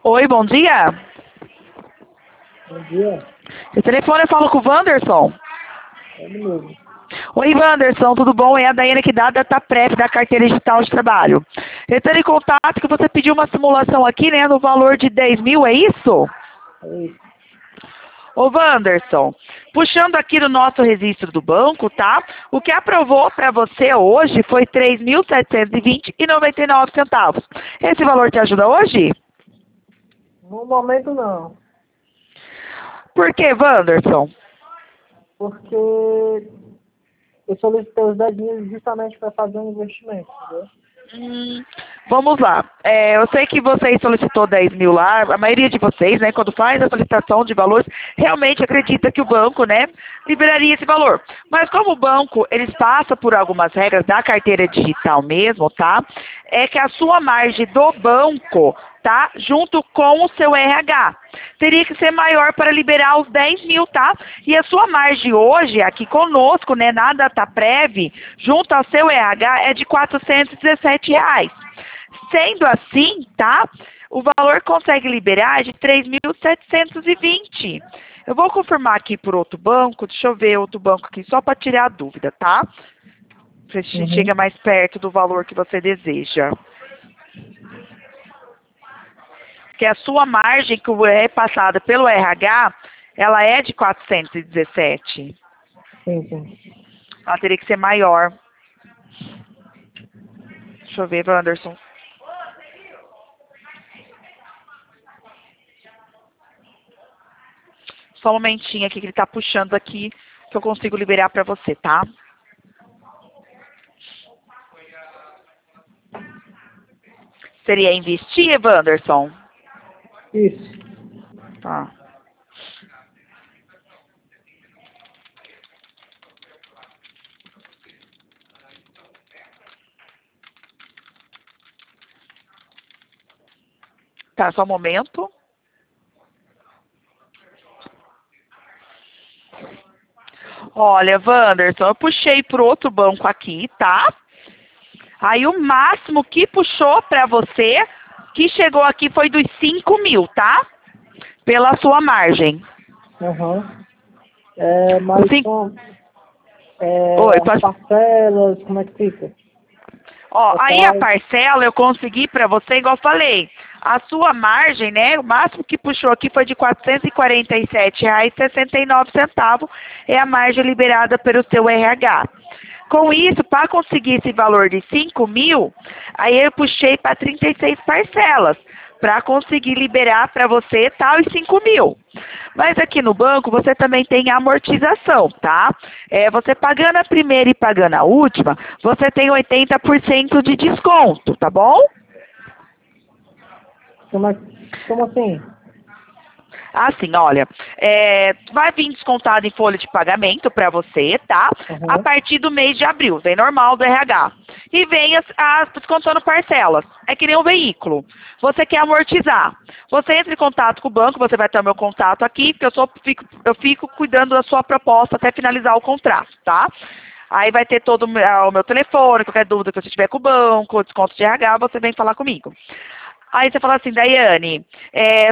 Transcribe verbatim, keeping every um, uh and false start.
Oi, bom dia. Bom dia. Esse telefone eu falo com o Wanderson. É ele mesmo. Oi, Wanderson, tudo bom? É a Daiane aqui da DataPrev, da Carteira Digital de Trabalho. Entrando em contato que você pediu uma simulação aqui, né, no valor de dez mil, é isso? É isso. Ô, Wanderson, puxando aqui no nosso registro do banco, tá? O que aprovou para você hoje foi três mil setecentos e vinte reais e noventa e nove centavos. Esse valor te ajuda hoje? No momento não. Por quê, Wanderson? Porque eu solicitei os dez mil justamente para fazer um investimento, entendeu? Hum, vamos lá. É, eu sei que vocês solicitou dez mil lá, a maioria de vocês, né, quando faz a solicitação de valores, realmente acredita que o banco, né, liberaria esse valor. Mas como o banco, eles passam por algumas regras da carteira digital mesmo, tá? É que a sua margem do banco, tá, junto com o seu R H, teria que ser maior para liberar os dez mil, tá? E a sua margem hoje, aqui conosco, né, na DataPrev, junto ao seu R H, é de quatrocentos e dezessete reais. Sendo assim, tá? O valor consegue liberar de três mil setecentos e vinte. Eu vou confirmar aqui por outro banco, deixa eu ver outro banco aqui, só para tirar a dúvida, tá? Pra gente Uhum. chegar mais perto do valor que você deseja. Que a sua margem que é passada pelo R H, ela é de quatrocentos e dezessete. Sim, sim. Ela teria que ser maior. Deixa eu ver, Wanderson. Só um momentinho aqui que ele tá puxando aqui, que eu consigo liberar para você, tá? Seria investir, Wanderson? Isso. Tá. Tá, só um momento. Olha, Wanderson, eu puxei pro outro banco aqui, tá? Aí o máximo que puxou para você, que chegou aqui foi dos cinco mil, tá? Pela sua margem. Aham. É, mas Sim. com é, Oi, as pode... parcelas, como é que fica? Ó, aí a Total. parcela eu consegui para você, igual eu falei. A sua margem, né? O máximo que puxou aqui foi de quatrocentos e quarenta e sete reais e sessenta e nove centavos. É a margem liberada pelo seu R H. Com isso, para conseguir esse valor de cinco mil, aí eu puxei para trinta e seis parcelas, para conseguir liberar para você tal e cinco mil. Mas aqui no banco você também tem amortização, tá? É, você pagando a primeira e pagando a última, você tem oitenta por cento de desconto, tá bom? Como, é, como assim? Assim, olha, é, vai vir descontado em folha de pagamento para você, tá? A Aham. partir do mês de abril, vem normal do R H. E vem as, as descontando parcelas. É que nem um veículo. Você quer amortizar. Você entra em contato com o banco, você vai ter o meu contato aqui, porque eu, só fico, eu fico cuidando da sua proposta até finalizar o contrato, tá? Aí vai ter todo o meu, o meu telefone, qualquer dúvida que você tiver com o banco, desconto de R H, você vem falar comigo. Aí você fala assim, Daiane, é,